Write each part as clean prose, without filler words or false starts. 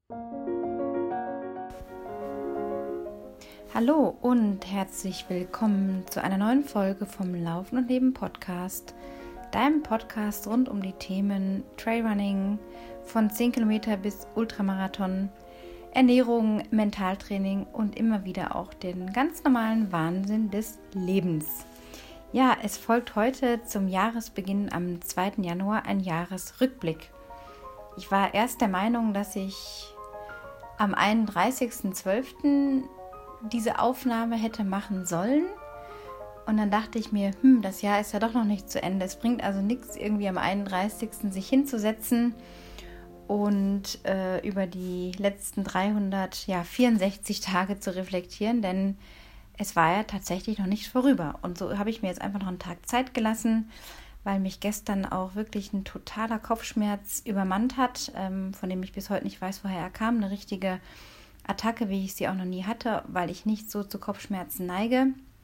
Hallo und herzlich willkommen zu einer neuen Folge vom Laufen und Leben Podcast, deinem Podcast rund um die Themen Trailrunning von 10 Kilometer bis Ultramarathon, Ernährung, Mentaltraining und immer wieder auch den ganz normalen Wahnsinn des Lebens. Ja, es folgt heute zum Jahresbeginn am 2. Januar ein Jahresrückblick. Ich war erst der Meinung, dass ich am 31.12. diese Aufnahme hätte machen sollen. Und dann dachte ich mir, das Jahr ist ja doch noch nicht zu Ende. Es bringt also nichts, irgendwie am 31. sich hinzusetzen und über die letzten 364 Tage zu reflektieren, denn es war ja tatsächlich noch nicht vorüber. Und so habe ich mir jetzt einfach noch einen Tag Zeit gelassen, weil mich gestern auch wirklich ein totaler Kopfschmerz übermannt hat, von dem ich bis heute nicht weiß, woher er kam. Eine richtige Attacke, wie ich sie auch noch nie hatte, weil ich nicht so zu Kopfschmerzen neige.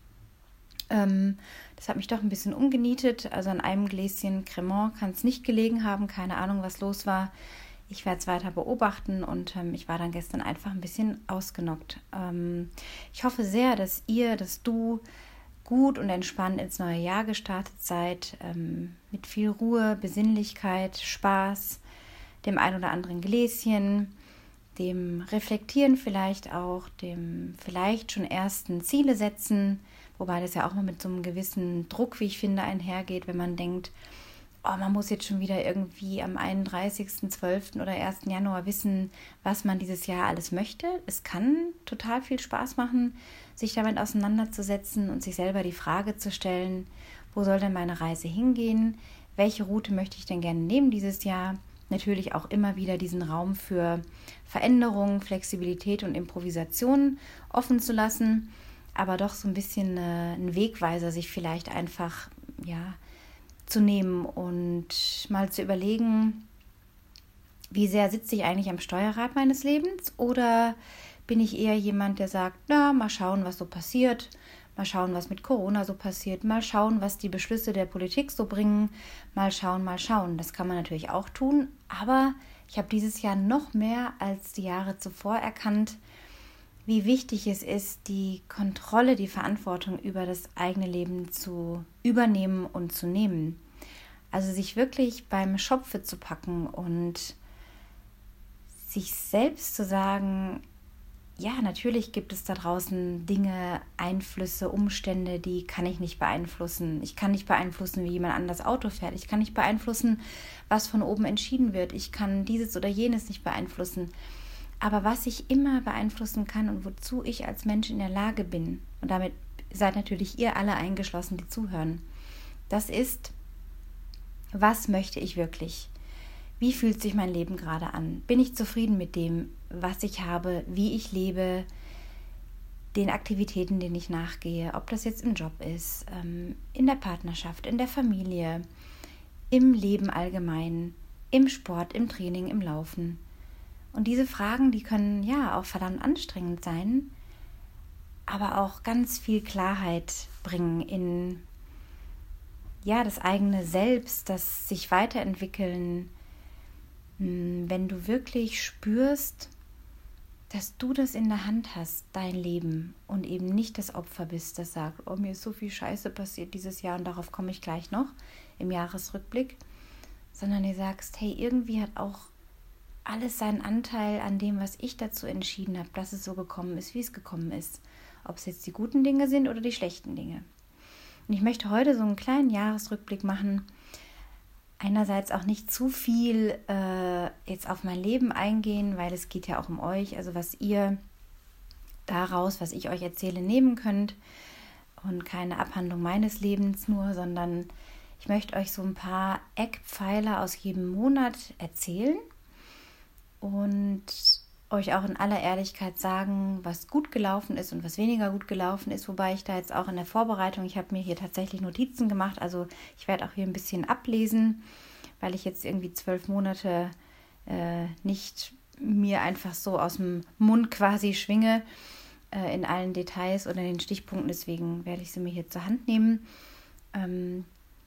Das hat mich doch ein bisschen umgenietet. Also an einem Gläschen Cremant kann es nicht gelegen haben. Keine Ahnung, was los war. Ich werde es weiter beobachten und ich war dann gestern einfach ein bisschen ausgenockt. Ich hoffe sehr, dass du gut und entspannt ins neue Jahr gestartet seid. Mit viel Ruhe, Besinnlichkeit, Spaß, dem ein oder anderen Gläschen, dem Reflektieren vielleicht auch, dem vielleicht schon ersten Ziele setzen, wobei das ja auch mal mit so einem gewissen Druck, wie ich finde, einhergeht, wenn man denkt, man muss jetzt schon wieder irgendwie am 31.12. oder 1. Januar wissen, was man dieses Jahr alles möchte. Es kann total viel Spaß machen, sich damit auseinanderzusetzen und sich selber die Frage zu stellen, wo soll denn meine Reise hingehen? Welche Route möchte ich denn gerne nehmen dieses Jahr? Natürlich auch immer wieder diesen Raum für Veränderung, Flexibilität und Improvisation offen zu lassen, aber doch so ein bisschen einen Wegweiser sich vielleicht einfach zu nehmen und mal zu überlegen, wie sehr sitze ich eigentlich am Steuerrad meines Lebens oder bin ich eher jemand, der sagt, mal schauen, was so passiert, mal schauen, was mit Corona so passiert, mal schauen, was die Beschlüsse der Politik so bringen, mal schauen. Das kann man natürlich auch tun, aber ich habe dieses Jahr noch mehr als die Jahre zuvor erkannt, wie wichtig es ist, die Kontrolle, die Verantwortung über das eigene Leben zu übernehmen und zu nehmen. Also sich wirklich beim Schopfe zu packen und sich selbst zu sagen, ja, natürlich gibt es da draußen Dinge, Einflüsse, Umstände, die kann ich nicht beeinflussen. Ich kann nicht beeinflussen, wie jemand anders Auto fährt. Ich kann nicht beeinflussen, was von oben entschieden wird. Ich kann dieses oder jenes nicht beeinflussen. Aber was ich immer beeinflussen kann und wozu ich als Mensch in der Lage bin, und damit seid natürlich ihr alle eingeschlossen, die zuhören, das ist, was möchte ich wirklich? Wie fühlt sich mein Leben gerade an? Bin ich zufrieden mit dem, was ich habe, wie ich lebe, den Aktivitäten, denen ich nachgehe, ob das jetzt im Job ist, in der Partnerschaft, in der Familie, im Leben allgemein, im Sport, im Training, im Laufen? Und diese Fragen, die können ja auch verdammt anstrengend sein, aber auch ganz viel Klarheit bringen in das eigene Selbst, das sich weiterentwickeln, wenn du wirklich spürst, dass du das in der Hand hast, dein Leben, und eben nicht das Opfer bist, das sagt, mir ist so viel Scheiße passiert dieses Jahr und darauf komme ich gleich noch im Jahresrückblick, sondern du sagst, hey, irgendwie hat auch alles seinen Anteil an dem, was ich dazu entschieden habe, dass es so gekommen ist, wie es gekommen ist. Ob es jetzt die guten Dinge sind oder die schlechten Dinge. Und ich möchte heute so einen kleinen Jahresrückblick machen. Einerseits auch nicht zu viel jetzt auf mein Leben eingehen, weil es geht ja auch um euch, also was ihr daraus, was ich euch erzähle, nehmen könnt. Und keine Abhandlung meines Lebens nur, sondern ich möchte euch so ein paar Eckpfeiler aus jedem Monat erzählen und euch auch in aller Ehrlichkeit sagen, was gut gelaufen ist und was weniger gut gelaufen ist, wobei ich da jetzt auch in der Vorbereitung, ich habe mir hier tatsächlich Notizen gemacht, also ich werde auch hier ein bisschen ablesen, weil ich jetzt irgendwie 12 Monate nicht mir einfach so aus dem Mund quasi schwinge in allen Details oder in den Stichpunkten, deswegen werde ich sie mir hier zur Hand nehmen.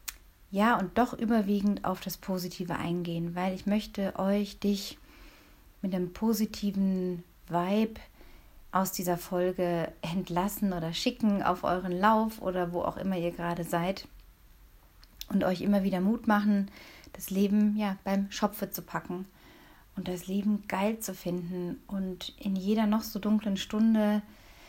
Und doch überwiegend auf das Positive eingehen, weil ich möchte dich mit einem positiven Vibe aus dieser Folge entlassen oder schicken auf euren Lauf oder wo auch immer ihr gerade seid und euch immer wieder Mut machen, das Leben beim Schopfe zu packen und das Leben geil zu finden und in jeder noch so dunklen Stunde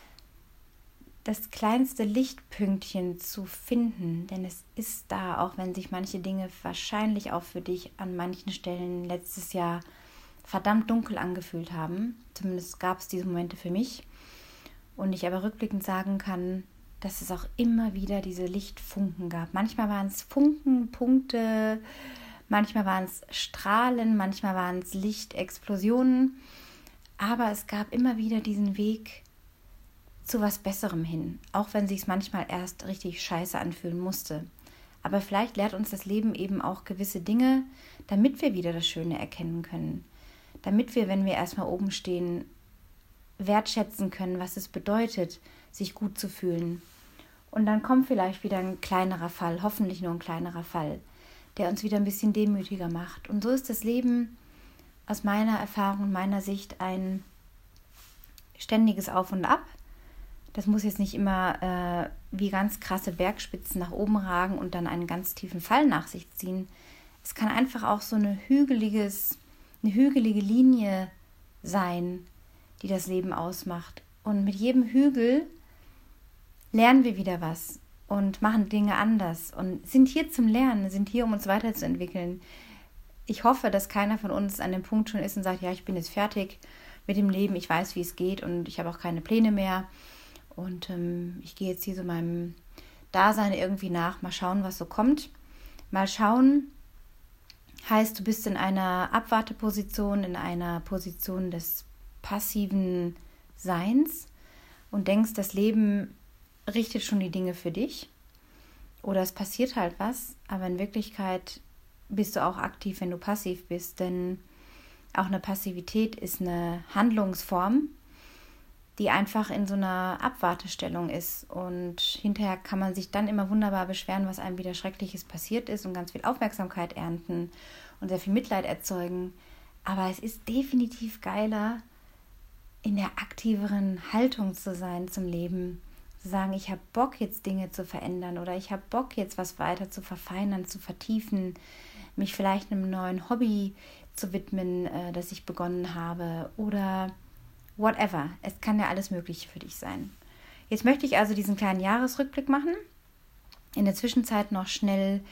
das kleinste Lichtpünktchen zu finden, denn es ist da, auch wenn sich manche Dinge wahrscheinlich auch für dich an manchen Stellen letztes Jahr verdammt dunkel angefühlt haben. Zumindest gab es diese Momente für mich. Und ich aber rückblickend sagen kann, dass es auch immer wieder diese Lichtfunken gab. Manchmal waren es Funken, Punkte, manchmal waren es Strahlen, manchmal waren es Lichtexplosionen. Aber es gab immer wieder diesen Weg zu was Besserem hin, auch wenn sich es manchmal erst richtig scheiße anfühlen musste. Aber vielleicht lehrt uns das Leben eben auch gewisse Dinge, damit wir wieder das Schöne erkennen können. Damit wir, wenn wir erstmal oben stehen, wertschätzen können, was es bedeutet, sich gut zu fühlen. Und dann kommt vielleicht wieder ein kleinerer Fall, hoffentlich nur ein kleinerer Fall, der uns wieder ein bisschen demütiger macht. Und so ist das Leben aus meiner Erfahrung und meiner Sicht ein ständiges Auf und Ab. Das muss jetzt nicht immer wie ganz krasse Bergspitzen nach oben ragen und dann einen ganz tiefen Fall nach sich ziehen. Es kann einfach auch so eine hügelige Linie sein, die das Leben ausmacht. Und mit jedem Hügel lernen wir wieder was und machen Dinge anders und sind hier zum Lernen, sind hier, um uns weiterzuentwickeln. Ich hoffe, dass keiner von uns an dem Punkt schon ist und sagt, ja, ich bin jetzt fertig mit dem Leben, ich weiß, wie es geht und ich habe auch keine Pläne mehr. Und ich gehe jetzt hier so meinem Dasein irgendwie nach. Mal schauen, was so kommt. Mal schauen heißt, du bist in einer Abwarteposition, in einer Position des passiven Seins und denkst, das Leben richtet schon die Dinge für dich. Oder es passiert halt was, aber in Wirklichkeit bist du auch aktiv, wenn du passiv bist. Denn auch eine Passivität ist eine Handlungsform, die einfach in so einer Abwartestellung ist. Und hinterher kann man sich dann immer wunderbar beschweren, was einem wieder Schreckliches passiert ist und ganz viel Aufmerksamkeit ernten und sehr viel Mitleid erzeugen. Aber es ist definitiv geiler, in der aktiveren Haltung zu sein zum Leben. Zu sagen, ich habe Bock, jetzt Dinge zu verändern oder ich habe Bock, jetzt was weiter zu verfeinern, zu vertiefen, mich vielleicht einem neuen Hobby zu widmen, das ich begonnen habe oder whatever. Es kann ja alles Mögliche für dich sein. Jetzt möchte ich also diesen kleinen Jahresrückblick machen. In der Zwischenzeit noch schnell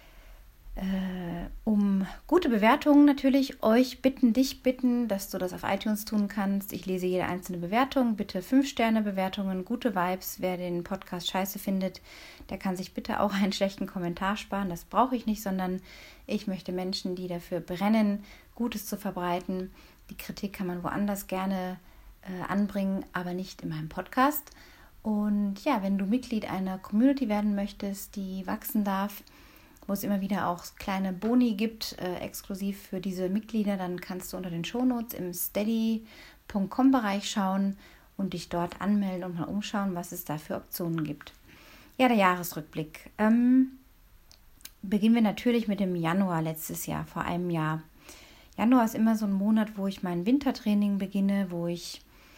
um gute Bewertungen natürlich dich bitten, dass du das auf iTunes tun kannst. Ich lese jede einzelne Bewertung. Bitte 5-Sterne-Bewertungen, gute Vibes. Wer den Podcast scheiße findet, der kann sich bitte auch einen schlechten Kommentar sparen. Das brauche ich nicht, sondern ich möchte Menschen, die dafür brennen, Gutes zu verbreiten. Die Kritik kann man woanders gerne anbringen, aber nicht in meinem Podcast. Und ja, wenn du Mitglied einer Community werden möchtest, die wachsen darf, wo es immer wieder auch kleine Boni gibt, exklusiv für diese Mitglieder, dann kannst du unter den Shownotes im steady.com-Bereich schauen und dich dort anmelden und mal umschauen, was es da für Optionen gibt. Ja, der Jahresrückblick. Beginnen wir natürlich mit dem Januar letztes Jahr, vor einem Jahr. Januar ist immer so ein Monat, wo ich mein Wintertraining beginne, wo ich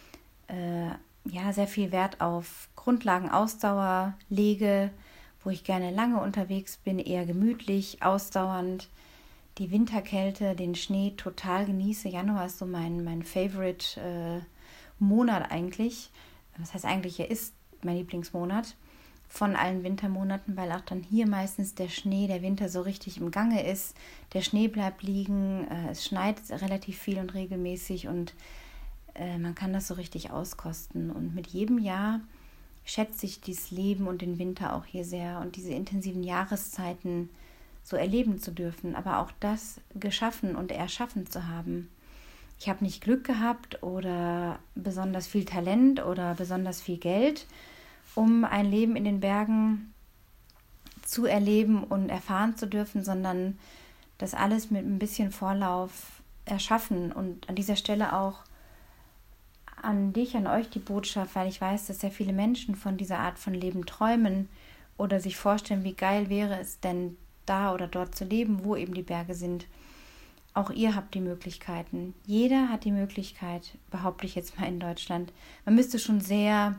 sehr viel Wert auf Grundlagenausdauer lege, wo ich gerne lange unterwegs bin, eher gemütlich, ausdauernd, die Winterkälte, den Schnee total genieße. Januar ist so mein Favorite Monat eigentlich. Das heißt eigentlich, er ist mein Lieblingsmonat von allen Wintermonaten, weil auch dann hier meistens der Schnee, der Winter so richtig im Gange ist. Der Schnee bleibt liegen, es schneit relativ viel und regelmäßig und man kann das so richtig auskosten. Und mit jedem Jahr schätze ich dieses Leben und den Winter auch hier sehr und diese intensiven Jahreszeiten so erleben zu dürfen, aber auch das geschaffen und erschaffen zu haben. Ich habe nicht Glück gehabt oder besonders viel Talent oder besonders viel Geld, um ein Leben in den Bergen zu erleben und erfahren zu dürfen, sondern das alles mit ein bisschen Vorlauf erschaffen. Und an dieser Stelle auch an dich, an euch die Botschaft, weil ich weiß, dass sehr viele Menschen von dieser Art von Leben träumen oder sich vorstellen, wie geil wäre es denn da oder dort zu leben, wo eben die Berge sind. auch ihr habt die Möglichkeiten. Jeder hat die Möglichkeit, behaupte ich jetzt mal in Deutschland. Man müsste schon sehr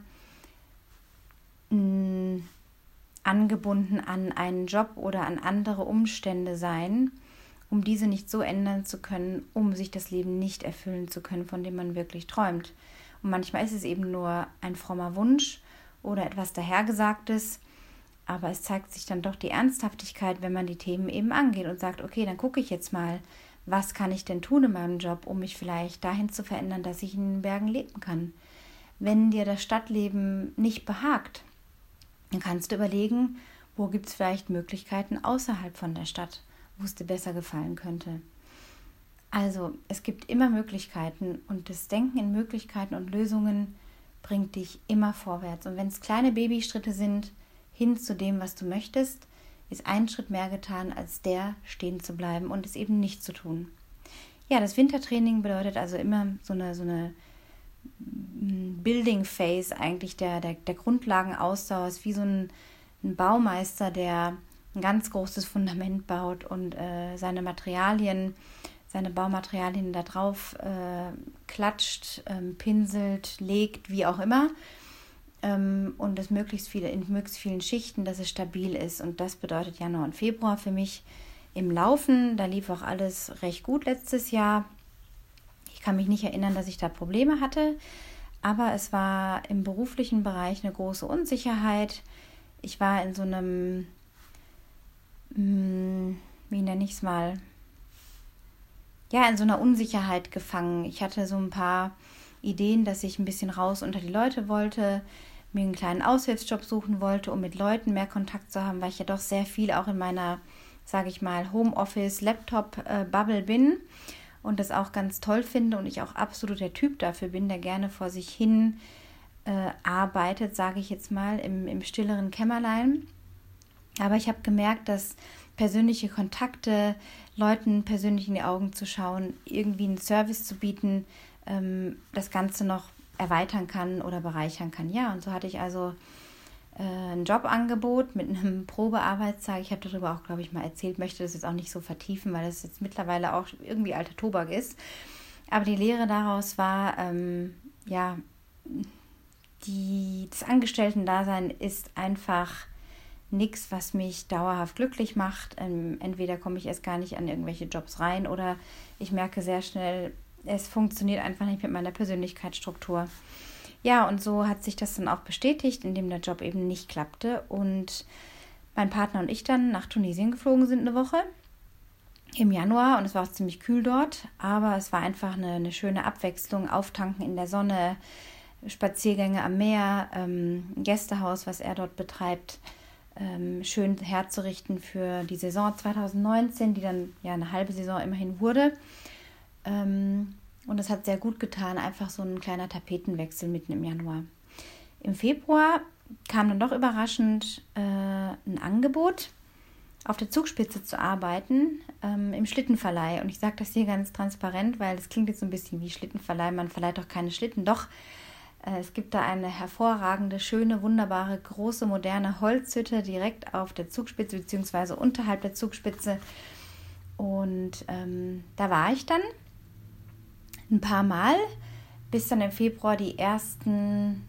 angebunden an einen Job oder an andere Umstände sein, um diese nicht so ändern zu können, um sich das Leben nicht erfüllen zu können, von dem man wirklich träumt. Und manchmal ist es eben nur ein frommer Wunsch oder etwas Dahergesagtes, aber es zeigt sich dann doch die Ernsthaftigkeit, wenn man die Themen eben angeht und sagt, okay, dann gucke ich jetzt mal, was kann ich denn tun in meinem Job, um mich vielleicht dahin zu verändern, dass ich in den Bergen leben kann. Wenn dir das Stadtleben nicht behagt, dann kannst du überlegen, wo gibt es vielleicht Möglichkeiten außerhalb von der Stadt, wo es dir besser gefallen könnte. Also es gibt immer Möglichkeiten und das Denken in Möglichkeiten und Lösungen bringt dich immer vorwärts. Und wenn es kleine Babyschritte sind, hin zu dem, was du möchtest, ist ein Schritt mehr getan, als der stehen zu bleiben und es eben nicht zu tun. Ja, das Wintertraining bedeutet also immer so eine Building Phase eigentlich der Grundlagenausdauer, ist wie so ein Baumeister, der ein ganz großes Fundament baut und seine Baumaterialien da drauf klatscht, pinselt, legt, wie auch immer. Und das in möglichst vielen Schichten, dass es stabil ist. Und das bedeutet Januar und Februar für mich im Laufen. Da lief auch alles recht gut letztes Jahr. Ich kann mich nicht erinnern, dass ich da Probleme hatte, aber es war im beruflichen Bereich eine große Unsicherheit. Ich war in so einem, wie nenne ich es mal, ja, in so einer Unsicherheit gefangen. Ich hatte so ein paar Ideen, dass ich ein bisschen raus unter die Leute wollte, mir einen kleinen Aushilfsjob suchen wollte, um mit Leuten mehr Kontakt zu haben, weil ich ja doch sehr viel auch in meiner, sage ich mal, Homeoffice-Laptop-Bubble bin und das auch ganz toll finde und ich auch absolut der Typ dafür bin, der gerne vor sich hin arbeitet, sage ich jetzt mal, im stilleren Kämmerlein. Aber ich habe gemerkt, dass persönliche Kontakte, Leuten persönlich in die Augen zu schauen, irgendwie einen Service zu bieten, das Ganze noch erweitern kann oder bereichern kann. Ja, und so hatte ich also ein Jobangebot mit einem Probearbeitstag. Ich habe darüber auch, glaube ich, mal erzählt, möchte das jetzt auch nicht so vertiefen, weil das jetzt mittlerweile auch irgendwie alter Tobak ist. Aber die Lehre daraus war, das Angestellten-Dasein ist einfach nichts, was mich dauerhaft glücklich macht. Entweder komme ich erst gar nicht an irgendwelche Jobs rein oder ich merke sehr schnell, es funktioniert einfach nicht mit meiner Persönlichkeitsstruktur. Ja, und so hat sich das dann auch bestätigt, indem der Job eben nicht klappte und mein Partner und ich dann nach Tunesien geflogen sind eine Woche im Januar und es war auch ziemlich kühl dort, aber es war einfach eine schöne Abwechslung, Auftanken in der Sonne, Spaziergänge am Meer, Gästehaus, was er dort betreibt, schön herzurichten für die Saison 2019, die dann ja eine halbe Saison immerhin wurde. Und es hat sehr gut getan, einfach so ein kleiner Tapetenwechsel mitten im Januar. Im Februar kam dann doch überraschend ein Angebot, auf der Zugspitze zu arbeiten, im Schlittenverleih. Und ich sage das hier ganz transparent, weil das klingt jetzt so ein bisschen wie Schlittenverleih. Man verleiht doch keine Schlitten. Doch, es gibt da eine hervorragende, schöne, wunderbare, große, moderne Holzhütte direkt auf der Zugspitze bzw. unterhalb der Zugspitze. Und da war ich dann ein paar Mal, bis dann im Februar die ersten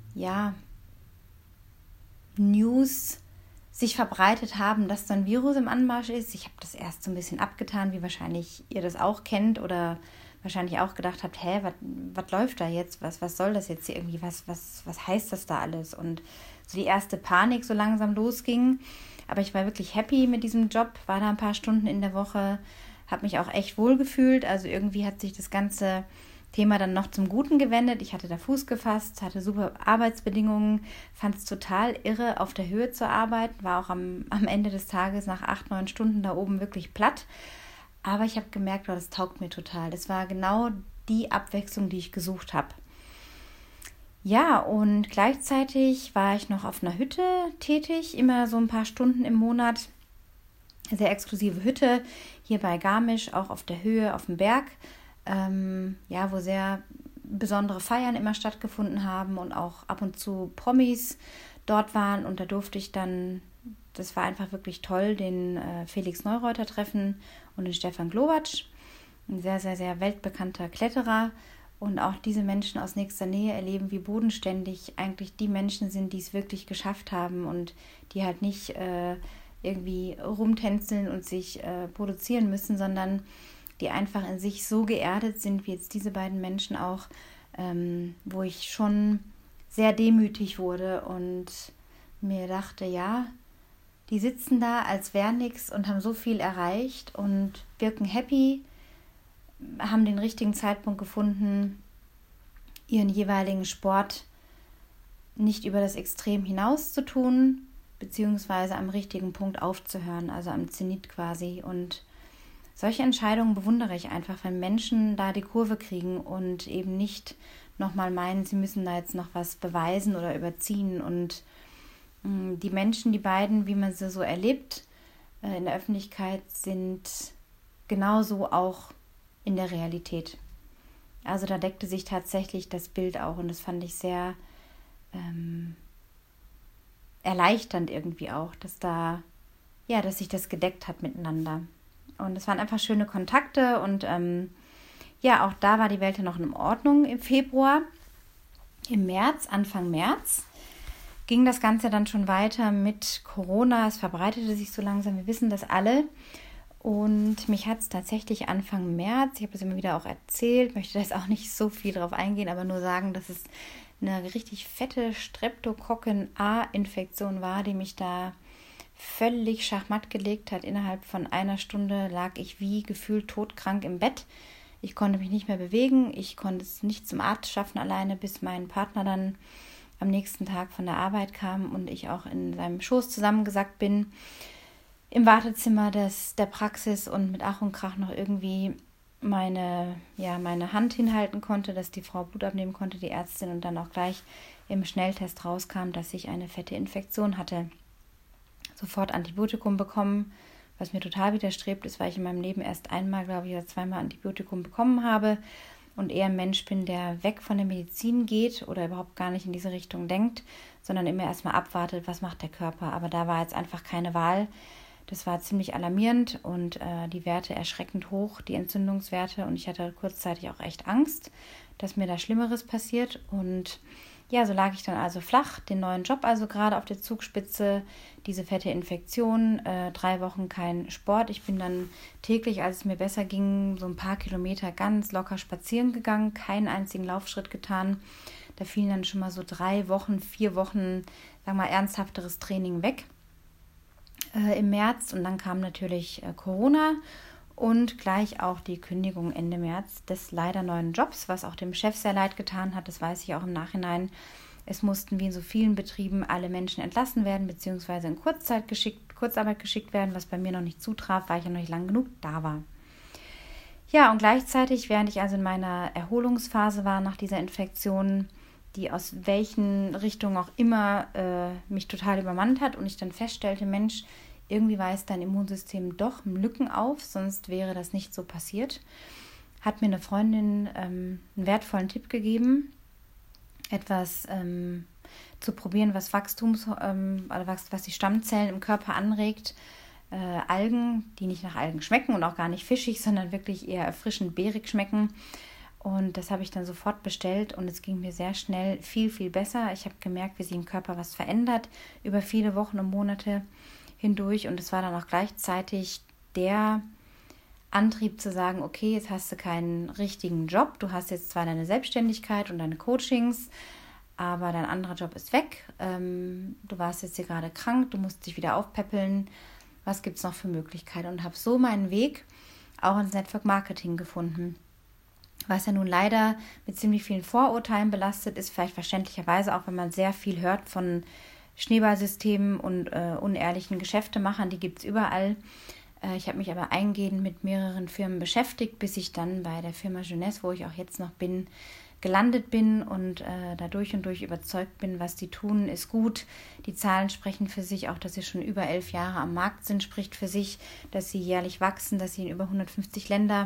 News sich verbreitet haben, dass da ein Virus im Anmarsch ist. Ich habe das erst so ein bisschen abgetan, wie wahrscheinlich ihr das auch kennt oder wahrscheinlich auch gedacht habt, was läuft da jetzt? Was soll das jetzt hier irgendwie? Was heißt das da alles? Und so die erste Panik so langsam losging. Aber ich war wirklich happy mit diesem Job, war da ein paar Stunden in der Woche, habe mich auch echt wohl gefühlt. Also irgendwie hat sich das ganze Thema dann noch zum Guten gewendet. Ich hatte da Fuß gefasst, hatte super Arbeitsbedingungen, fand es total irre, auf der Höhe zu arbeiten, war auch am Ende des Tages nach 8-9 Stunden da oben wirklich platt. Aber ich habe gemerkt, das taugt mir total. Das war genau die Abwechslung, die ich gesucht habe. Ja, und gleichzeitig war ich noch auf einer Hütte tätig, immer so ein paar Stunden im Monat. Sehr exklusive Hütte, hier bei Garmisch, auch auf der Höhe, auf dem Berg. Wo sehr besondere Feiern immer stattgefunden haben und auch ab und zu Promis dort waren. Und da durfte ich dann, das war einfach wirklich toll, den Felix Neureuter treffen und den Stefan Glowacz. ein sehr, sehr, sehr weltbekannter Kletterer. Und auch diese Menschen aus nächster Nähe erleben, wie bodenständig eigentlich die Menschen sind, die es wirklich geschafft haben und die halt nicht irgendwie rumtänzeln und sich produzieren müssen, sondern die einfach in sich so geerdet sind, wie jetzt diese beiden Menschen auch, wo ich schon sehr demütig wurde und mir dachte, ja, die sitzen da, als wäre nichts und haben so viel erreicht und wirken happy, haben den richtigen Zeitpunkt gefunden, ihren jeweiligen Sport nicht über das Extrem hinaus zu tun, beziehungsweise am richtigen Punkt aufzuhören, also am Zenit quasi. Und solche Entscheidungen bewundere ich einfach, wenn Menschen da die Kurve kriegen und eben nicht nochmal meinen, sie müssen da jetzt noch was beweisen oder überziehen. Und die Menschen, die beiden, wie man sie so erlebt in der Öffentlichkeit, sind genauso auch in der Realität. Also da deckte sich tatsächlich das Bild auch und das fand ich sehr erleichternd irgendwie auch, dass sich das gedeckt hat miteinander. Und es waren einfach schöne Kontakte und auch da war die Welt ja noch in Ordnung im Februar. Im März, Anfang März, ging das Ganze dann schon weiter mit Corona. Es verbreitete sich so langsam, wir wissen das alle. Und mich hat es tatsächlich Anfang März, ich habe es immer wieder auch erzählt, möchte da jetzt auch nicht so viel drauf eingehen, aber nur sagen, dass es eine richtig fette Streptokokken-A-Infektion war, die mich da völlig schachmatt gelegt hat. Innerhalb von einer Stunde lag ich wie gefühlt todkrank im Bett. Ich konnte mich nicht mehr bewegen, ich konnte es nicht zum Arzt schaffen alleine, bis mein Partner dann am nächsten Tag von der Arbeit kam und ich auch in seinem Schoß zusammengesackt bin im Wartezimmer der Praxis und mit Ach und Krach noch irgendwie meine Hand hinhalten konnte, dass die Frau Blut abnehmen konnte, die Ärztin, und dann auch gleich im Schnelltest rauskam, dass ich eine fette Infektion hatte. Sofort Antibiotikum bekommen, was mir total widerstrebt ist, weil ich in meinem Leben erst einmal, glaube ich, oder zweimal Antibiotikum bekommen habe und eher ein Mensch bin, der weg von der Medizin geht oder überhaupt gar nicht in diese Richtung denkt, sondern immer erstmal abwartet, was macht der Körper. Aber da war jetzt einfach keine Wahl. Das war ziemlich alarmierend und die Werte erschreckend hoch, die Entzündungswerte. Und ich hatte kurzzeitig auch echt Angst, dass mir da Schlimmeres passiert. Und ja, so lag ich dann also flach, den neuen Job also gerade auf der Zugspitze, diese fette Infektion, 3 Wochen kein Sport. Ich bin dann täglich, als es mir besser ging, so ein paar Kilometer ganz locker spazieren gegangen, keinen einzigen Laufschritt getan. Da fielen dann schon mal so 3 Wochen, 4 Wochen, sagen wir mal, ernsthafteres Training weg im März. Und dann kam natürlich Corona und gleich auch die Kündigung Ende März des leider neuen Jobs, was auch dem Chef sehr leid getan hat. Das weiß ich auch im Nachhinein. Es mussten wie in so vielen Betrieben alle Menschen entlassen werden, beziehungsweise in Kurzarbeit geschickt werden, was bei mir noch nicht zutraf, weil ich ja noch nicht lang genug da war. Ja, und gleichzeitig, während ich also in meiner Erholungsphase war nach dieser Infektion, die aus welchen Richtungen auch immer mich total übermannt hat und ich dann feststellte, Mensch, irgendwie weist dein Immunsystem doch Lücken auf, sonst wäre das nicht so passiert, hat mir eine Freundin einen wertvollen Tipp gegeben, etwas zu probieren, was was die Stammzellen im Körper anregt. Algen, die nicht nach Algen schmecken und auch gar nicht fischig, sondern wirklich eher erfrischend beerig schmecken. Und das habe ich dann sofort bestellt und es ging mir sehr schnell viel, viel besser. Ich habe gemerkt, wie sich im Körper was verändert über viele Wochen und Monate hindurch. Und es war dann auch gleichzeitig der Antrieb zu sagen, okay, jetzt hast du keinen richtigen Job. Du hast jetzt zwar deine Selbstständigkeit und deine Coachings, aber dein anderer Job ist weg. Du warst jetzt hier gerade krank, du musst dich wieder aufpäppeln. Was gibt es noch für Möglichkeiten? Und habe so meinen Weg auch ins Network Marketing gefunden. Was ja nun leider mit ziemlich vielen Vorurteilen belastet ist, vielleicht verständlicherweise auch, wenn man sehr viel hört von Schneeballsystemen und unehrlichen Geschäftemachern, die gibt es überall. Ich habe mich aber eingehend mit mehreren Firmen beschäftigt, bis ich dann bei der Firma Jeunesse, wo ich auch jetzt noch bin, gelandet bin und da durch und durch überzeugt bin, was die tun, ist gut. Die Zahlen sprechen für sich, auch dass sie schon über 11 Jahre am Markt sind, spricht für sich, dass sie jährlich wachsen, dass sie in über 150 Länder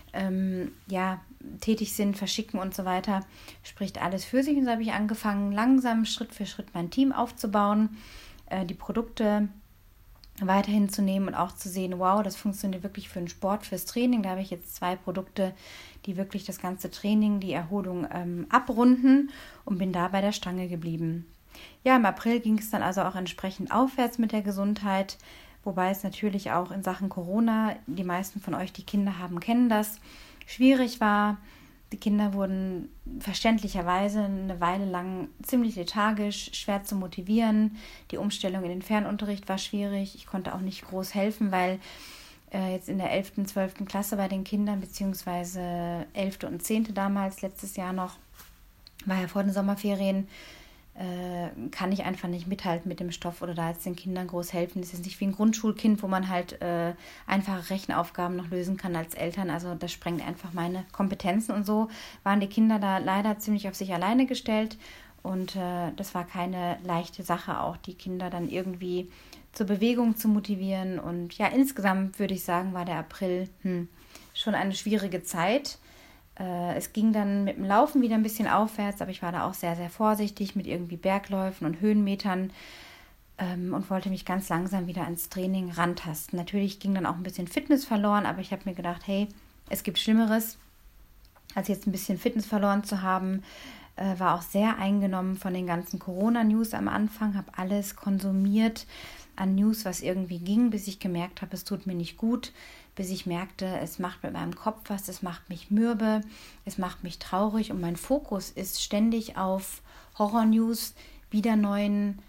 tätig sind, verschicken und so weiter, spricht alles für sich. Und so habe ich angefangen, langsam Schritt für Schritt mein Team aufzubauen, die Produkte weiterhin zu nehmen und auch zu sehen, wow, das funktioniert wirklich für den Sport, fürs Training. Da habe ich jetzt 2 Produkte, die wirklich das ganze Training, die Erholung abrunden, und bin da bei der Stange geblieben. Ja, im April ging es dann also auch entsprechend aufwärts mit der Gesundheit, wobei es natürlich auch in Sachen Corona, die meisten von euch, die Kinder haben, kennen das, schwierig war. Die Kinder wurden verständlicherweise eine Weile lang ziemlich lethargisch, schwer zu motivieren. Die Umstellung in den Fernunterricht war schwierig. Ich konnte auch nicht groß helfen, weil jetzt in der 11., 12. Klasse bei den Kindern, beziehungsweise 11. und 10. damals, letztes Jahr noch, war ja vor den Sommerferien, kann ich einfach nicht mithalten mit dem Stoff oder da jetzt den Kindern groß helfen. Das ist nicht wie ein Grundschulkind, wo man halt einfache Rechenaufgaben noch lösen kann als Eltern. Also das sprengt einfach meine Kompetenzen, und so waren die Kinder da leider ziemlich auf sich alleine gestellt, und das war keine leichte Sache, auch die Kinder dann irgendwie zur Bewegung zu motivieren. Und ja, insgesamt würde ich sagen, war der April schon eine schwierige Zeit. Es ging dann mit dem Laufen wieder ein bisschen aufwärts, aber ich war da auch sehr, sehr vorsichtig mit irgendwie Bergläufen und Höhenmetern und wollte mich ganz langsam wieder ans Training rantasten. Natürlich ging dann auch ein bisschen Fitness verloren, aber ich habe mir gedacht, hey, es gibt Schlimmeres, als jetzt ein bisschen Fitness verloren zu haben. War auch sehr eingenommen von den ganzen Corona-News am Anfang, habe alles konsumiert an News, was irgendwie ging, bis ich gemerkt habe, es tut mir nicht gut, bis ich merkte, es macht mit meinem Kopf was, es macht mich mürbe, es macht mich traurig, und mein Fokus ist ständig auf Horror-News, wieder neuen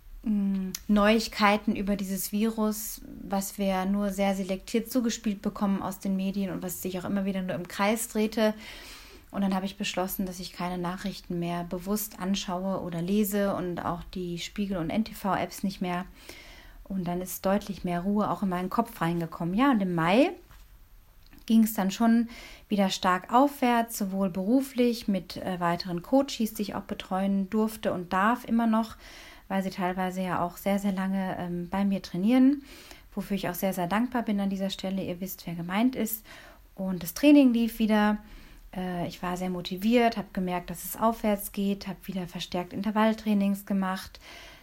Neuigkeiten über dieses Virus, was wir nur sehr selektiert zugespielt bekommen aus den Medien und was sich auch immer wieder nur im Kreis drehte. Und dann habe ich beschlossen, dass ich keine Nachrichten mehr bewusst anschaue oder lese und auch die Spiegel- und NTV-Apps nicht mehr. Und dann ist deutlich mehr Ruhe auch in meinen Kopf reingekommen. Ja, und im Mai ging es dann schon wieder stark aufwärts, sowohl beruflich mit weiteren Coaches, die ich auch betreuen durfte und darf immer noch, weil sie teilweise ja auch sehr, sehr lange bei mir trainieren, wofür ich auch sehr, sehr dankbar bin an dieser Stelle. Ihr wisst, wer gemeint ist. Und das Training lief wieder. Ich war sehr motiviert, habe gemerkt, dass es aufwärts geht, habe wieder verstärkt Intervalltrainings gemacht.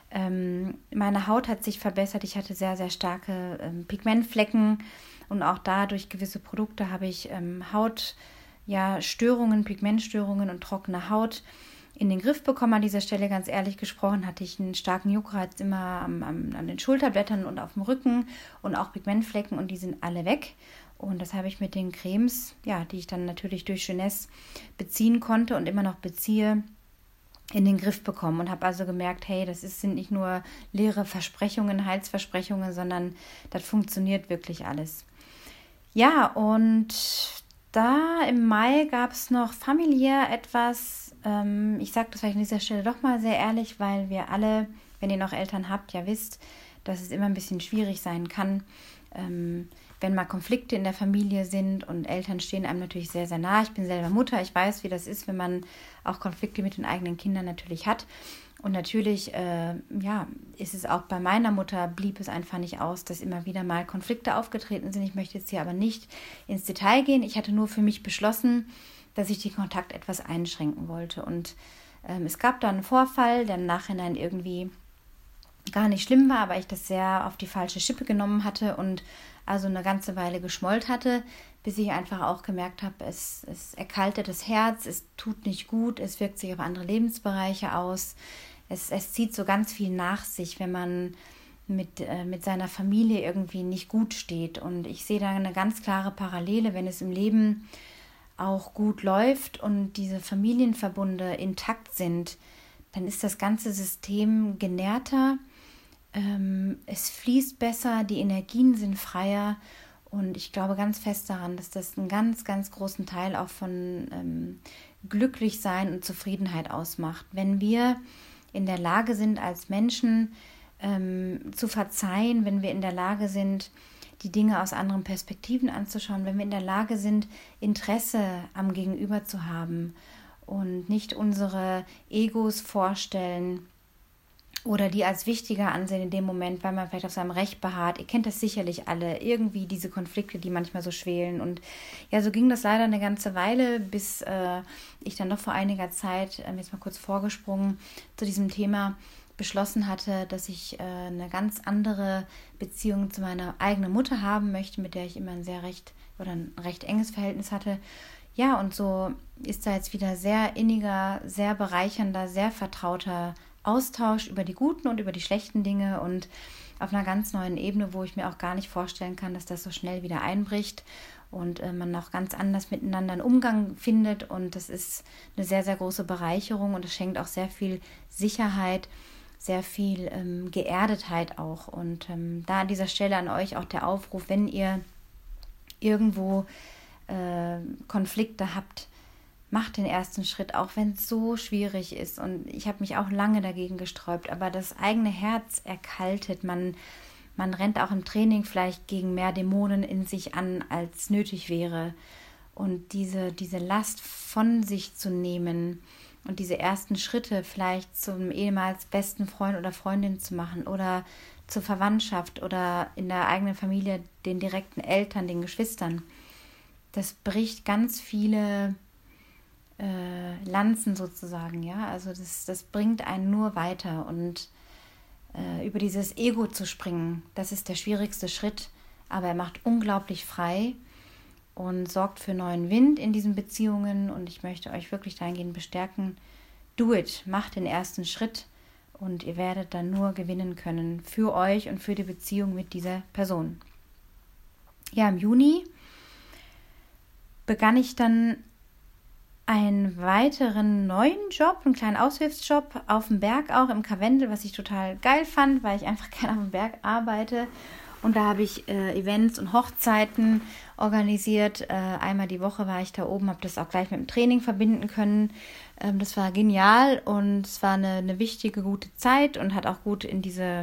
Meine Haut hat sich verbessert. Ich hatte sehr, sehr starke Pigmentflecken, und auch da durch gewisse Produkte habe ich Hautstörungen, Pigmentstörungen und trockene Haut in den Griff bekommen. An dieser Stelle, ganz ehrlich gesprochen, hatte ich einen starken Juckreiz immer an den Schulterblättern und auf dem Rücken und auch Pigmentflecken, und die sind alle weg. Und das habe ich mit den Cremes, ja, die ich dann natürlich durch Jeunesse beziehen konnte und immer noch beziehe, in den Griff bekommen, und habe also gemerkt, hey, sind nicht nur leere Versprechungen, Heilsversprechungen, sondern das funktioniert wirklich alles. Ja, und da im Mai gab es noch familiär etwas, ich sage das vielleicht an dieser Stelle doch mal sehr ehrlich, weil wir alle, wenn ihr noch Eltern habt, ja wisst, dass es immer ein bisschen schwierig sein kann, wenn mal Konflikte in der Familie sind, und Eltern stehen einem natürlich sehr, sehr nah. Ich bin selber Mutter, ich weiß, wie das ist, wenn man auch Konflikte mit den eigenen Kindern natürlich hat. Und natürlich, ist es auch bei meiner Mutter, blieb es einfach nicht aus, dass immer wieder mal Konflikte aufgetreten sind. Ich möchte jetzt hier aber nicht ins Detail gehen. Ich hatte nur für mich beschlossen, dass ich den Kontakt etwas einschränken wollte. Und es gab da einen Vorfall, der im Nachhinein irgendwie gar nicht schlimm war, aber ich das sehr auf die falsche Schippe genommen hatte und also eine ganze Weile geschmollt hatte, bis ich einfach auch gemerkt habe, es erkaltet das Herz, es tut nicht gut, es wirkt sich auf andere Lebensbereiche aus, es zieht so ganz viel nach sich, wenn man mit seiner Familie irgendwie nicht gut steht. Und ich sehe da eine ganz klare Parallele, wenn es im Leben auch gut läuft und diese Familienverbunde intakt sind, dann ist das ganze System genährter, es fließt besser, die Energien sind freier, und ich glaube ganz fest daran, dass das einen ganz, ganz großen Teil auch von Glücklichsein und Zufriedenheit ausmacht. Wenn wir in der Lage sind, als Menschen zu verzeihen, wenn wir in der Lage sind, die Dinge aus anderen Perspektiven anzuschauen, wenn wir in der Lage sind, Interesse am Gegenüber zu haben und nicht unsere Egos vorstellen oder die als wichtiger ansehen in dem Moment, weil man vielleicht auf seinem Recht beharrt. Ihr kennt das sicherlich alle, irgendwie diese Konflikte, die manchmal so schwelen. Und ja, so ging das leider eine ganze Weile, bis ich dann noch vor einiger Zeit, jetzt mal kurz vorgesprungen zu diesem Thema, beschlossen hatte, dass ich eine ganz andere Beziehung zu meiner eigenen Mutter haben möchte, mit der ich immer ein recht enges Verhältnis hatte. Ja, und so ist da jetzt wieder sehr inniger, sehr bereichernder, sehr vertrauter Austausch über die guten und über die schlechten Dinge und auf einer ganz neuen Ebene, wo ich mir auch gar nicht vorstellen kann, dass das so schnell wieder einbricht und man auch ganz anders miteinander einen Umgang findet. Und das ist eine sehr, sehr große Bereicherung und es schenkt auch sehr viel Sicherheit, sehr viel Geerdetheit auch. Und da an dieser Stelle an euch auch der Aufruf, wenn ihr irgendwo Konflikte habt, macht den ersten Schritt, auch wenn es so schwierig ist. Und ich habe mich auch lange dagegen gesträubt, aber das eigene Herz erkaltet. Man rennt auch im Training vielleicht gegen mehr Dämonen in sich an, als nötig wäre. Und diese Last von sich zu nehmen und diese ersten Schritte vielleicht zum ehemals besten Freund oder Freundin zu machen oder zur Verwandtschaft oder in der eigenen Familie den direkten Eltern, den Geschwistern, das bricht ganz viele Lanzen sozusagen, ja, also das bringt einen nur weiter und über dieses Ego zu springen, das ist der schwierigste Schritt, aber er macht unglaublich frei und sorgt für neuen Wind in diesen Beziehungen und ich möchte euch wirklich dahingehend bestärken, do it, macht den ersten Schritt und ihr werdet dann nur gewinnen können für euch und für die Beziehung mit dieser Person. Ja, im Juni begann ich dann einen weiteren neuen Job, einen kleinen Aushilfsjob auf dem Berg auch im Karwendel, was ich total geil fand, weil ich einfach gerne auf dem Berg arbeite. Und da habe ich Events und Hochzeiten organisiert. Einmal die Woche war ich da oben, habe das auch gleich mit dem Training verbinden können. Das war genial und es war eine wichtige, gute Zeit und hat auch gut in diese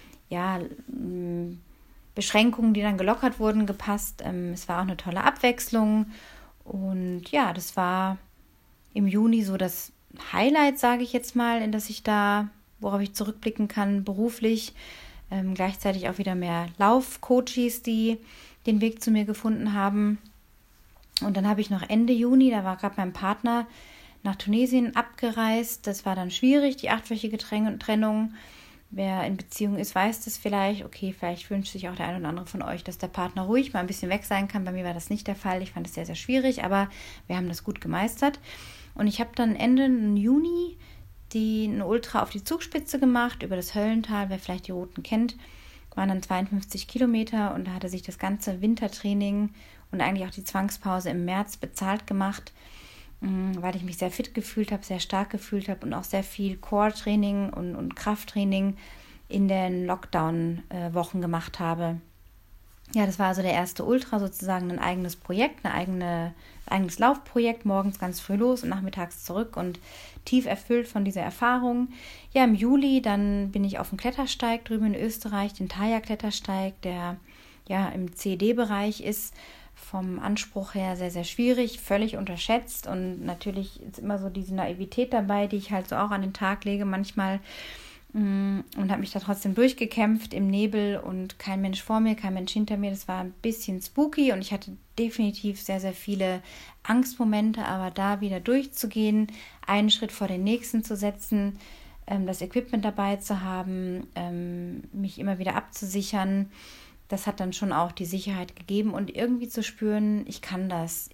Beschränkungen, die dann gelockert wurden, gepasst. Es war auch eine tolle Abwechslung. Und ja, das war im Juni so das Highlight, sage ich jetzt mal, in das ich da, worauf ich zurückblicken kann, beruflich. Gleichzeitig auch wieder mehr Laufcoaches, die den Weg zu mir gefunden haben. Und dann habe ich noch Ende Juni, da war gerade mein Partner nach Tunesien abgereist. Das war dann schwierig, die 8-wöchige Trennung. Wer in Beziehung ist, weiß das vielleicht. Okay, vielleicht wünscht sich auch der eine oder andere von euch, dass der Partner ruhig mal ein bisschen weg sein kann. Bei mir war das nicht der Fall. Ich fand es sehr, sehr schwierig, aber wir haben das gut gemeistert. Und ich habe dann Ende Juni eine Ultra auf die Zugspitze gemacht, über das Höllental, wer vielleicht die Routen kennt. Waren dann 52 Kilometer und da hatte sich das ganze Wintertraining und eigentlich auch die Zwangspause im März bezahlt gemacht, weil ich mich sehr fit gefühlt habe, sehr stark gefühlt habe und auch sehr viel Core-Training und Krafttraining in den Lockdown-Wochen gemacht habe. Ja, das war also der erste Ultra, sozusagen ein eigenes Projekt, eigenes Laufprojekt, morgens ganz früh los und nachmittags zurück und tief erfüllt von dieser Erfahrung. Ja, im Juli, dann bin ich auf dem Klettersteig drüben in Österreich, den Thaya-Klettersteig, der ja im CD-Bereich ist, vom Anspruch her sehr, sehr schwierig, völlig unterschätzt und natürlich ist immer so diese Naivität dabei, die ich halt so auch an den Tag lege manchmal und habe mich da trotzdem durchgekämpft im Nebel und kein Mensch vor mir, kein Mensch hinter mir. Das war ein bisschen spooky und ich hatte definitiv sehr, sehr viele Angstmomente, aber da wieder durchzugehen, einen Schritt vor den nächsten zu setzen, das Equipment dabei zu haben, mich immer wieder abzusichern, das hat dann schon auch die Sicherheit gegeben und irgendwie zu spüren, ich kann das.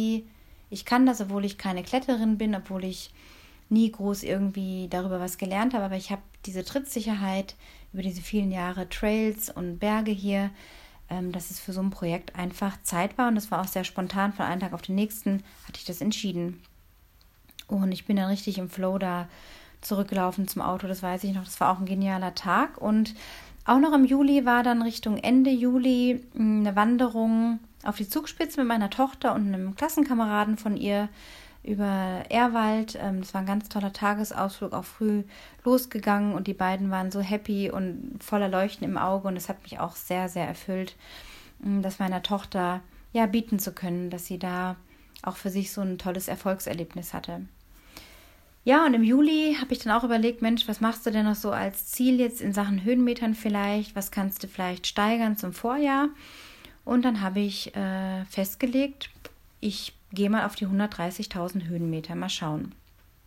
Ich kann das, obwohl ich keine Kletterin bin, obwohl ich nie groß irgendwie darüber was gelernt habe, aber ich habe diese Trittsicherheit über diese vielen Jahre Trails und Berge hier, dass es für so ein Projekt einfach Zeit war und das war auch sehr spontan, von einem Tag auf den nächsten hatte ich das entschieden. Und ich bin dann richtig im Flow da zurückgelaufen zum Auto, das weiß ich noch, das war auch ein genialer Tag und auch noch im Juli war dann Richtung Ende Juli eine Wanderung auf die Zugspitze mit meiner Tochter und einem Klassenkameraden von ihr über Ehrwald. Das war ein ganz toller Tagesausflug, auch früh losgegangen und die beiden waren so happy und voller Leuchten im Auge und es hat mich auch sehr, sehr erfüllt, das meiner Tochter ja bieten zu können, dass sie da auch für sich so ein tolles Erfolgserlebnis hatte. Ja, und im Juli habe ich dann auch überlegt, Mensch, was machst du denn noch so als Ziel jetzt in Sachen Höhenmetern vielleicht? Was kannst du vielleicht steigern zum Vorjahr? Und dann habe ich festgelegt, ich gehe mal auf die 130.000 Höhenmeter, mal schauen.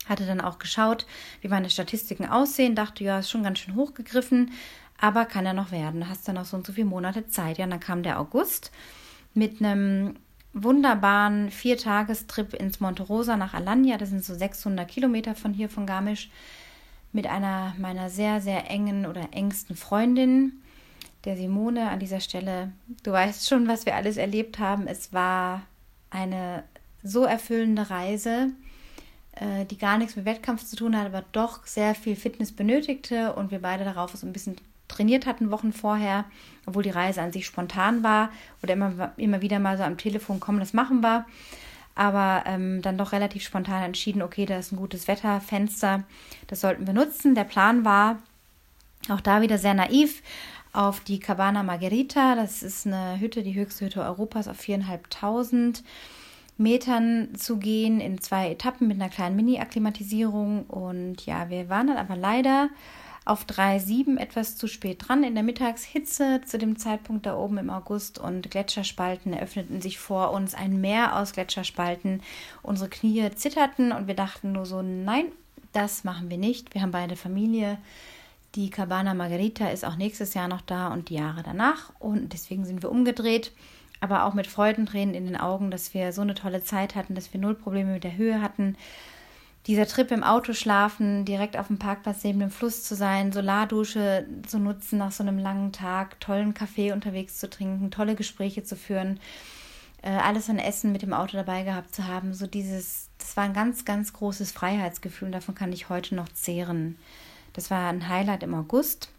Hatte dann auch geschaut, wie meine Statistiken aussehen, dachte, ja, ist schon ganz schön hochgegriffen, aber kann ja noch werden. Du hast dann noch so und so viele Monate Zeit. Ja, und dann kam der August mit einem wunderbaren 4-Tagestrip ins Monte Rosa nach Alanya. Das sind so 600 Kilometer von hier, von Garmisch, mit einer meiner sehr, sehr engen oder engsten Freundin, der Simone. An dieser Stelle, du weißt schon, was wir alles erlebt haben. Es war eine so erfüllende Reise, die gar nichts mit Wettkampf zu tun hat, aber doch sehr viel Fitness benötigte und wir beide darauf so ein bisschen trainiert hatten Wochen vorher, obwohl die Reise an sich spontan war oder immer wieder mal so am Telefon, komm, das machen wir, aber dann doch relativ spontan entschieden, okay, da ist ein gutes Wetterfenster, das sollten wir nutzen. Der Plan war, auch da wieder sehr naiv, auf die Cabana Margherita, das ist eine Hütte, die höchste Hütte Europas auf 4.500 Metern zu gehen in 2 Etappen mit einer kleinen Mini-Akklimatisierung. Und ja, wir waren dann aber leider auf 3,7 etwas zu spät dran in der Mittagshitze zu dem Zeitpunkt da oben im August und Gletscherspalten eröffneten sich vor uns, ein Meer aus Gletscherspalten. Unsere Knie zitterten und wir dachten nur so, nein, das machen wir nicht. Wir haben beide Familie. Die Cabana Margherita ist auch nächstes Jahr noch da und die Jahre danach und deswegen sind wir umgedreht. Aber auch mit Freudentränen in den Augen, dass wir so eine tolle Zeit hatten, dass wir 0 Probleme mit der Höhe hatten. Dieser Trip im Auto schlafen, direkt auf dem Parkplatz neben dem Fluss zu sein, Solardusche zu nutzen nach so einem langen Tag, tollen Kaffee unterwegs zu trinken, tolle Gespräche zu führen, alles an Essen mit dem Auto dabei gehabt zu haben. Das war ein ganz, ganz großes Freiheitsgefühl und davon kann ich heute noch zehren. Das war ein Highlight im August.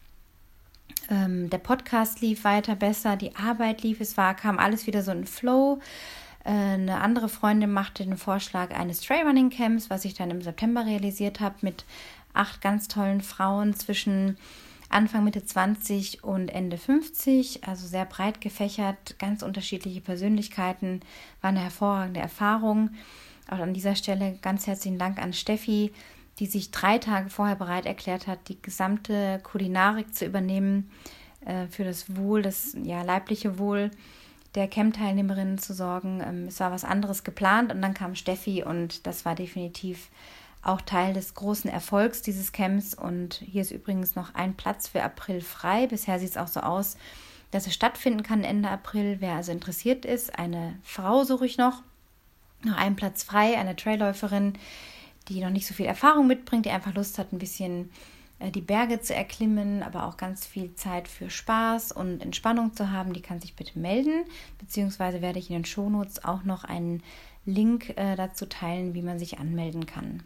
Der Podcast lief weiter besser, die Arbeit lief, kam alles wieder so in Flow. Eine andere Freundin machte den Vorschlag eines Trailrunning-Camps, was ich dann im September realisiert habe, mit 8 ganz tollen Frauen zwischen Anfang, Mitte 20 und Ende 50, also sehr breit gefächert, ganz unterschiedliche Persönlichkeiten, war eine hervorragende Erfahrung. Auch an dieser Stelle ganz herzlichen Dank an Steffi, die sich 3 Tage vorher bereit erklärt hat, die gesamte Kulinarik zu übernehmen, für das Wohl, das leibliche Wohl der Camp-Teilnehmerinnen zu sorgen. Es war was anderes geplant und dann kam Steffi und das war definitiv auch Teil des großen Erfolgs dieses Camps. Und hier ist übrigens noch ein Platz für April frei. Bisher sieht es auch so aus, dass es stattfinden kann Ende April. Wer also interessiert ist, eine Frau suche ich noch einen Platz frei, eine Trailläuferin, die noch nicht so viel Erfahrung mitbringt, die einfach Lust hat, ein bisschen die Berge zu erklimmen, aber auch ganz viel Zeit für Spaß und Entspannung zu haben, die kann sich bitte melden, beziehungsweise werde ich in den Shownotes auch noch einen Link dazu teilen, wie man sich anmelden kann.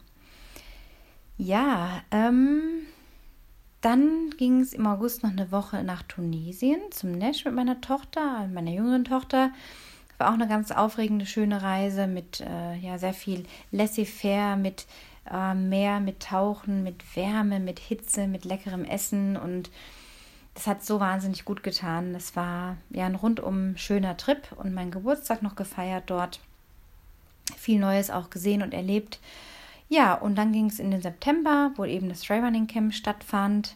Ja, dann ging es im August noch eine Woche nach Tunesien zum Nesch mit meiner Tochter, meiner jüngeren Tochter. War auch eine ganz aufregende, schöne Reise mit sehr viel Laissez-faire, mit Meer, mit Tauchen, mit Wärme, mit Hitze, mit leckerem Essen und das hat so wahnsinnig gut getan. Das war ja ein rundum schöner Trip und meinen Geburtstag noch gefeiert dort. Viel Neues auch gesehen und erlebt. Ja, und dann ging es in den September, wo eben das Trailrunning Camp stattfand.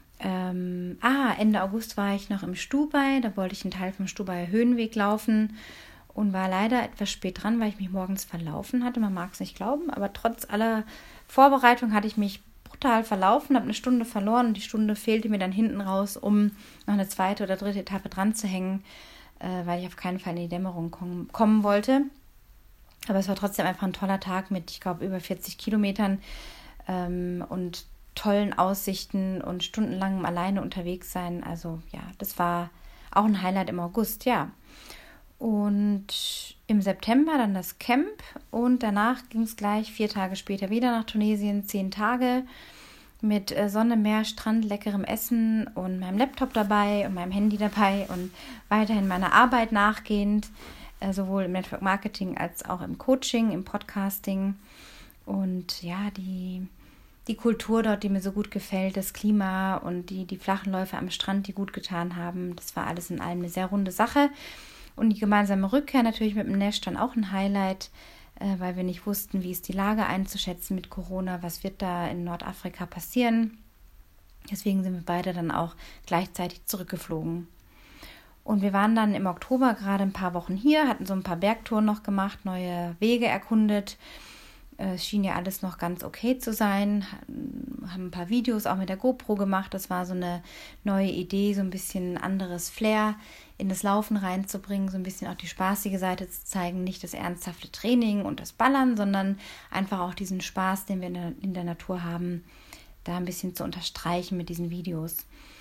Ende August war ich noch im Stubai, da wollte ich einen Teil vom Stubaier Höhenweg laufen und war leider etwas spät dran, weil ich mich morgens verlaufen hatte. Man mag es nicht glauben, aber trotz aller Vorbereitung hatte ich mich brutal verlaufen, habe eine Stunde verloren und die Stunde fehlte mir dann hinten raus, um noch eine 2. oder 3. Etappe dran zu hängen, weil ich auf keinen Fall in die Dämmerung kommen wollte. Aber es war trotzdem einfach ein toller Tag mit, ich glaube, über 40 Kilometern und tollen Aussichten und stundenlangem alleine unterwegs sein. Also ja, das war auch ein Highlight im August, ja. Und im September dann das Camp und danach ging es gleich 4 Tage später wieder nach Tunesien, 10 Tage mit Sonne, Meer, Strand, leckerem Essen und meinem Laptop dabei und meinem Handy dabei und weiterhin meiner Arbeit nachgehend, sowohl im Network Marketing als auch im Coaching, im Podcasting und ja, die Kultur dort, die mir so gut gefällt, das Klima und die flachen Läufe am Strand, die gut getan haben, das war alles in allem eine sehr runde Sache. Und die gemeinsame Rückkehr natürlich mit dem Nesch dann auch ein Highlight, weil wir nicht wussten, wie ist die Lage einzuschätzen mit Corona, was wird da in Nordafrika passieren. Deswegen sind wir beide dann auch gleichzeitig zurückgeflogen. Und wir waren dann im Oktober gerade ein paar Wochen hier, hatten so ein paar Bergtouren noch gemacht, neue Wege erkundet. Es schien ja alles noch ganz okay zu sein, haben ein paar Videos auch mit der GoPro gemacht. Das war so eine neue Idee, so ein bisschen anderes Flair in das Laufen reinzubringen, so ein bisschen auch die spaßige Seite zu zeigen, nicht das ernsthafte Training und das Ballern, sondern einfach auch diesen Spaß, den wir in der Natur haben, da ein bisschen zu unterstreichen mit diesen Videos.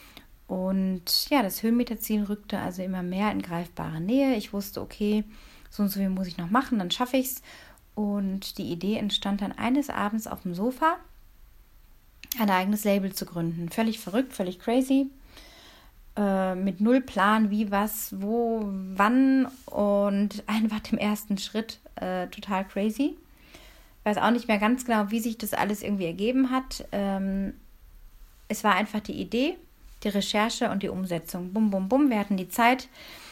Und ja, das Höhenmeterziel rückte also immer mehr in greifbare Nähe. Ich wusste, okay, so und so viel muss ich noch machen, dann schaffe ich es. Und die Idee entstand dann eines Abends auf dem Sofa, ein eigenes Label zu gründen. Völlig verrückt, völlig crazy. Mit null Plan, wie, was, wo, wann und einfach dem ersten Schritt total crazy. Ich weiß auch nicht mehr ganz genau, wie sich das alles irgendwie ergeben hat. Es war einfach die Idee, die Recherche und die Umsetzung. Bum, bum, bum, wir hatten die Zeit.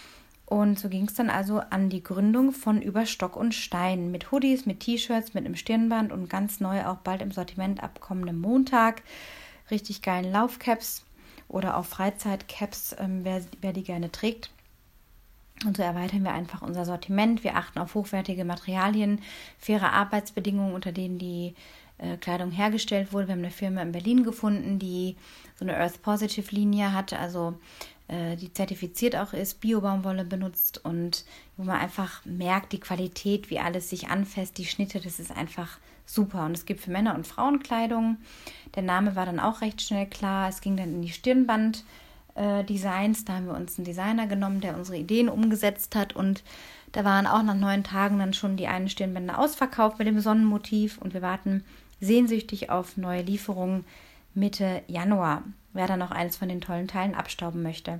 Und so ging es dann also an die Gründung von Über Stock und Stein mit Hoodies, mit T-Shirts, mit einem Stirnband und ganz neu auch bald im Sortiment ab kommendem Montag. Richtig geilen Laufcaps oder auch Freizeitcaps, wer die gerne trägt. Und so erweitern wir einfach unser Sortiment. Wir achten auf hochwertige Materialien, faire Arbeitsbedingungen, unter denen die Kleidung hergestellt wurde. Wir haben eine Firma in Berlin gefunden, die so eine Earth Positive Linie hat, also die zertifiziert auch ist, Bio-Baumwolle benutzt und wo man einfach merkt, die Qualität, wie alles sich anfasst, die Schnitte, das ist einfach super. Und es gibt für Männer- und Frauenkleidung. Der Name war dann auch recht schnell klar. Es ging dann in die Stirnband-Designs. Da haben wir uns einen Designer genommen, der unsere Ideen umgesetzt hat. Und da waren auch nach 9 Tagen dann schon die einen Stirnbänder ausverkauft mit dem Sonnenmotiv. Und wir warten sehnsüchtig auf neue Lieferungen Mitte Januar, wer dann noch eins von den tollen Teilen abstauben möchte.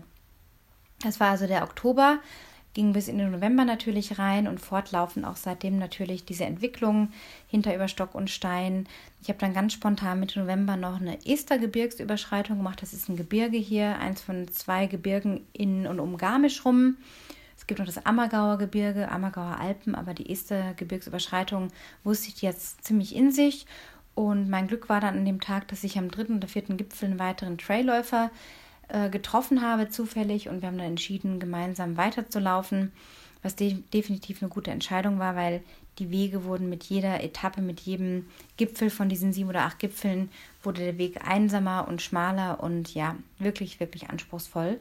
Das war also der Oktober, ging bis in den November natürlich rein und fortlaufend auch seitdem natürlich diese Entwicklung hinter Über Stock und Stein. Ich habe dann ganz spontan Mitte November noch eine Ester-Gebirgsüberschreitung gemacht. Das ist ein Gebirge hier, eins von 2 Gebirgen in und um Garmisch rum. Es gibt noch das Ammergauer Gebirge, Ammergauer Alpen, aber die Ester-Gebirgsüberschreitung wusste ich jetzt ziemlich in sich. Und mein Glück war dann an dem Tag, dass ich am 3. oder 4. Gipfel einen weiteren Trailläufer getroffen habe, zufällig. Und wir haben dann entschieden, gemeinsam weiterzulaufen, was definitiv eine gute Entscheidung war, weil die Wege wurden mit jeder Etappe, mit jedem Gipfel von diesen 7 oder 8 Gipfeln, wurde der Weg einsamer und schmaler und ja, wirklich, wirklich anspruchsvoll.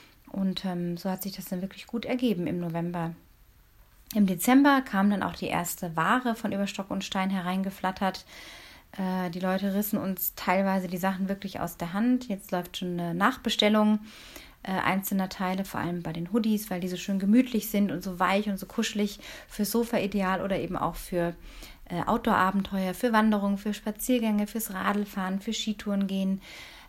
Und so hat sich das dann wirklich gut ergeben im November. Im Dezember kam dann auch die erste Ware von Über Stock und Stein hereingeflattert. Die Leute rissen uns teilweise die Sachen wirklich aus der Hand. Jetzt läuft schon eine Nachbestellung einzelner Teile, vor allem bei den Hoodies, weil die so schön gemütlich sind und so weich und so kuschelig, fürs Sofa ideal oder eben auch für Outdoor-Abenteuer, für Wanderungen, für Spaziergänge, fürs Radlfahren, für Skitouren gehen,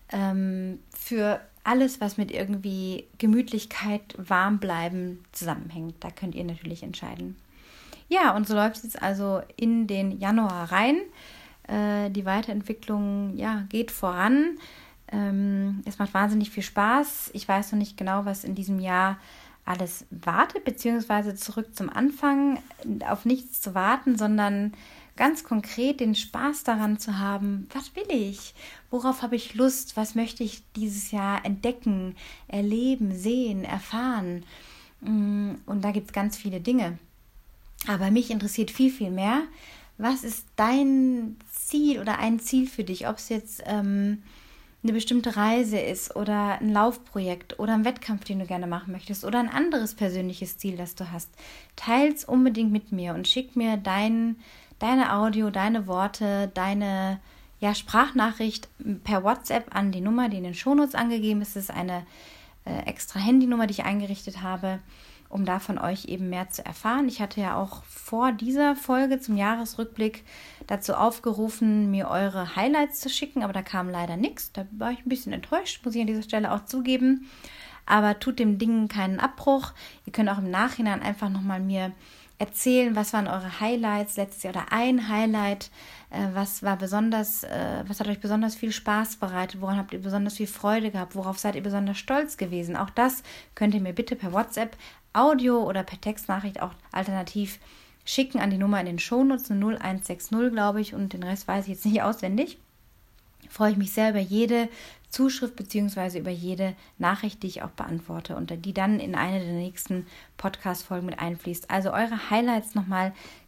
für alles, was mit irgendwie Gemütlichkeit, warm bleiben zusammenhängt. Da könnt ihr natürlich entscheiden. Ja, und so läuft es jetzt also in den Januar rein. Die Weiterentwicklung geht voran. Es macht wahnsinnig viel Spaß. Ich weiß noch nicht genau, was in diesem Jahr alles wartet, beziehungsweise zurück zum Anfang, auf nichts zu warten, sondern ganz konkret den Spaß daran zu haben, was will ich, worauf habe ich Lust, was möchte ich dieses Jahr entdecken, erleben, sehen, erfahren. Und da gibt es ganz viele Dinge. Aber mich interessiert viel, viel mehr, was ist dein Ziel oder ein Ziel für dich, ob es jetzt eine bestimmte Reise ist oder ein Laufprojekt oder ein Wettkampf, den du gerne machen möchtest oder ein anderes persönliches Ziel, das du hast. Teil's unbedingt mit mir und schick mir deine Audio, deine Worte, deine Sprachnachricht per WhatsApp an die Nummer, die in den Shownotes angegeben ist. Das ist eine extra Handynummer, die ich eingerichtet habe, um da von euch eben mehr zu erfahren. Ich hatte ja auch vor dieser Folge zum Jahresrückblick dazu aufgerufen, mir eure Highlights zu schicken, aber da kam leider nichts. Da war ich ein bisschen enttäuscht, muss ich an dieser Stelle auch zugeben. Aber tut dem Ding keinen Abbruch. Ihr könnt auch im Nachhinein einfach nochmal mir erzählen, was waren eure Highlights letztes Jahr oder ein Highlight, was hat euch besonders viel Spaß bereitet, woran habt ihr besonders viel Freude gehabt, worauf seid ihr besonders stolz gewesen. Auch das könnt ihr mir bitte per WhatsApp, Audio oder per Textnachricht auch alternativ schicken an die Nummer in den Shownotes, 0160, glaube ich, und den Rest weiß ich jetzt nicht auswendig. Freue ich mich sehr über jede Zuschrift bzw. über jede Nachricht, die ich auch beantworte und die dann in eine der nächsten Podcast-Folgen mit einfließt. Also eure Highlights nochmal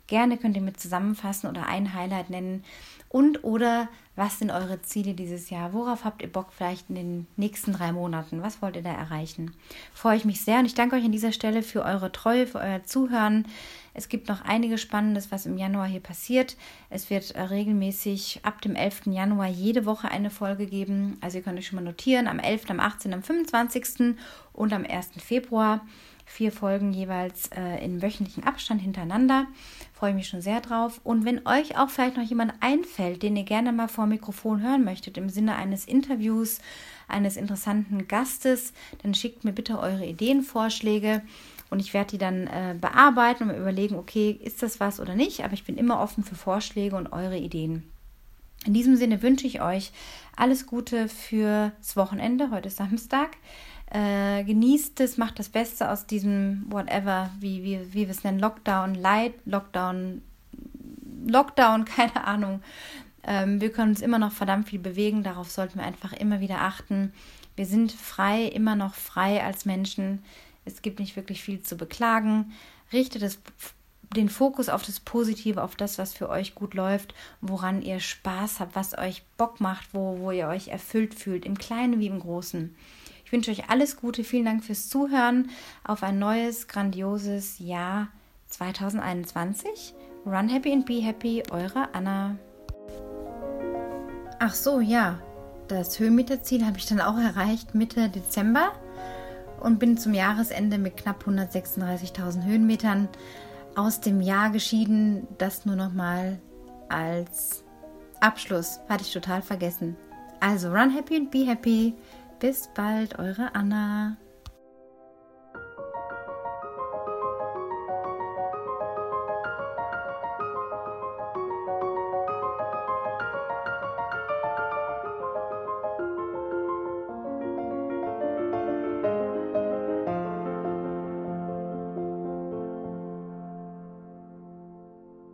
Gerne könnt ihr mit zusammenfassen oder ein Highlight nennen. Oder was sind eure Ziele dieses Jahr? Worauf habt ihr Bock vielleicht in den nächsten 3 Monaten? Was wollt ihr da erreichen? Freue ich mich sehr und ich danke euch an dieser Stelle für eure Treue, für euer Zuhören. Es gibt noch einiges Spannendes, was im Januar hier passiert. Es wird regelmäßig ab dem 11. Januar jede Woche eine Folge geben. Also ihr könnt euch schon mal notieren, am 11., am 18., am 25. und am 1. Februar. 4 Folgen jeweils in wöchentlichen Abstand hintereinander. Freue mich schon sehr drauf. Und wenn euch auch vielleicht noch jemand einfällt, den ihr gerne mal vor Mikrofon hören möchtet, im Sinne eines Interviews, eines interessanten Gastes, dann schickt mir bitte eure Ideenvorschläge und ich werde die dann bearbeiten und mir überlegen, okay, ist das was oder nicht? Aber ich bin immer offen für Vorschläge und eure Ideen. In diesem Sinne wünsche ich euch alles Gute fürs Wochenende. Heute ist Samstag. Genießt es, macht das Beste aus diesem whatever, wie wir es nennen, Lockdown, keine Ahnung. Wir können uns immer noch verdammt viel bewegen, darauf sollten wir einfach immer wieder achten. Wir sind frei, immer noch frei als Menschen. Es gibt nicht wirklich viel zu beklagen. Richtet den Fokus auf das Positive, auf das, was für euch gut läuft, woran ihr Spaß habt, was euch Bock macht, wo ihr euch erfüllt fühlt, im Kleinen wie im Großen. Ich wünsche euch alles Gute, vielen Dank fürs Zuhören auf ein neues, grandioses Jahr 2021. Run happy and be happy, eure Anna. Ach so, ja, das Höhenmeterziel habe ich dann auch erreicht Mitte Dezember und bin zum Jahresende mit knapp 136.000 Höhenmetern aus dem Jahr geschieden. Das nur nochmal als Abschluss, hatte ich total vergessen. Also run happy and be happy. Bis bald, eure Anna.